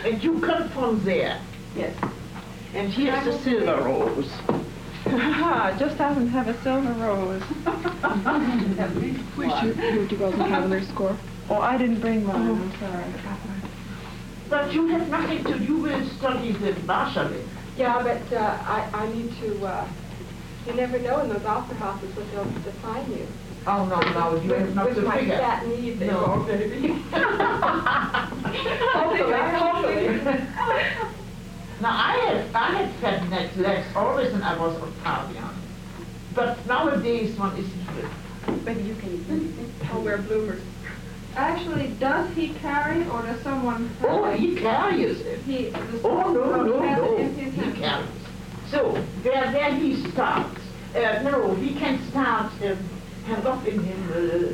And you come from there. Yes. And here's the silver rose. Just happen to have a silver rose. Would you girls have their score? Oh, I didn't bring mine. I'm sorry. But you have nothing to do with studies in Marshalling. Yeah, but I need to, you never know in those opera houses what they'll define you. Oh, no, you have not with to my figure. fat knees, they No. won't maybe. Hopefully. Now, I had fat legs always when I was Octavian. But nowadays one isn't good. Maybe you can, I'll wear bloomers. Actually, does he carry or does someone? Oh, he carries it. Oh, no, he carries. So, where he starts, no, he can start, have up in him,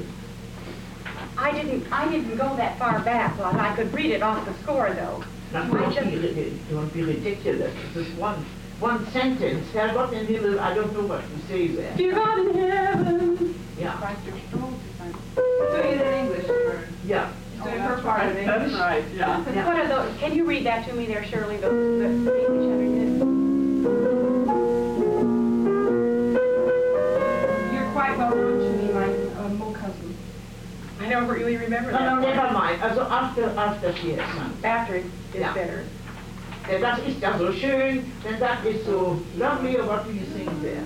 I didn't go that far back, but I could read it off the score, though. Now, don't be ridiculous. This is one sentence. Herrgott im Himmel, I don't know what to say there. Dear God in heaven. Yeah. Doing it in English. Yeah. Doing her part of English. That's right, yeah. What are those? Can you read that to me there, Shirley? The English underneath. You're quite well known to me, my Mo cousin. I don't really remember that. No, never mind. Also after she has sung. After it is Yeah. better. Das ist ja so schön, denn das ist so lovely. What do you sing there?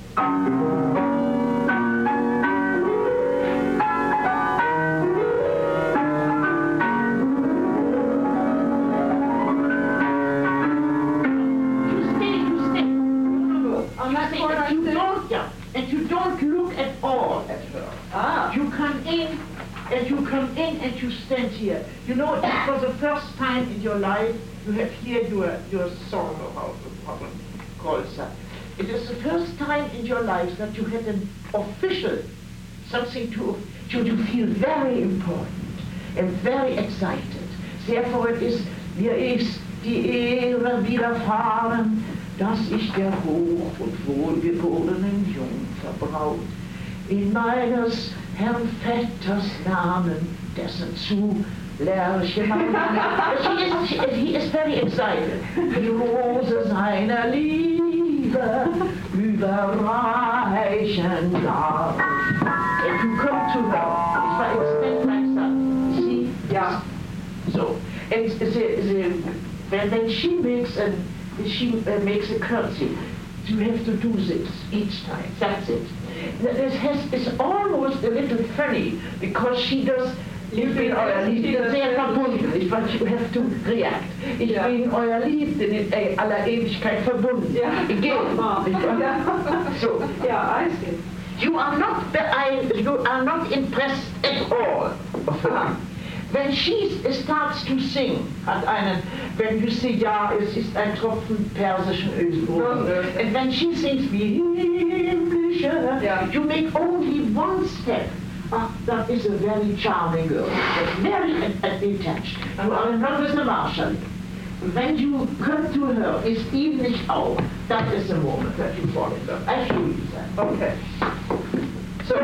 And you don't look at all at her. You come in, and you stand here. You know, for the first time in your life, you have here your song about the problem called that. It is the first time in your life that you had an official, something to you feel very important and very excited. Therefore it is, mir ist die Ehre widerfahren, dass ich der hoch- und wohlgeborenen Jungfer in meines Herrn Vetters Namen, dessen zu Lerche he is very excited. Die Rose seiner Liebe überreichen darf. And you come to her, if I extend like that, see? Yeah. So, and when she makes a curtsy, you have to do this each time. That's it. It's almost a little funny because she does. Ich bin euer Liebste sehr verbunden, but you have to react. Ich bin euer Liebste in aller Ewigkeit verbunden. Again. So, Yeah, I see. you are not impressed at all of her. When she starts to sing, wenn you see, ja, es ist ein Tropfen persischen Öls. And when she sings, wie himmlische, you make only one step. That is a very charming girl, very attached. You are in love with the Marshal. When you come to her, ist ihm nicht auch. That is the moment that you fall in love. I show you that. Okay. So.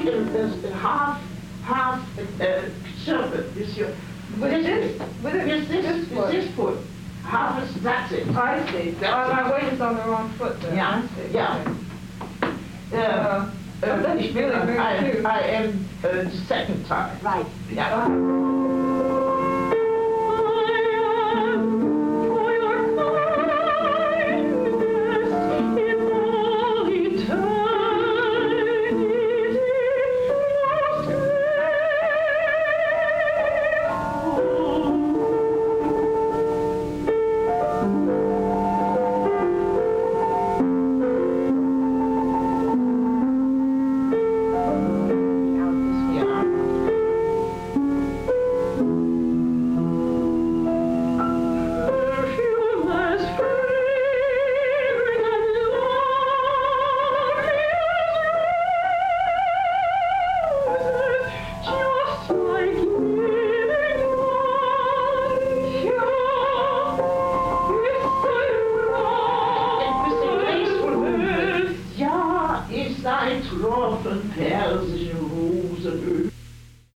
half circle with your this foot. Half is that's it. I see. My weight is on the wrong foot then. Yeah, I see. yeah. That's really weird too. I am the second time. Right. Yeah.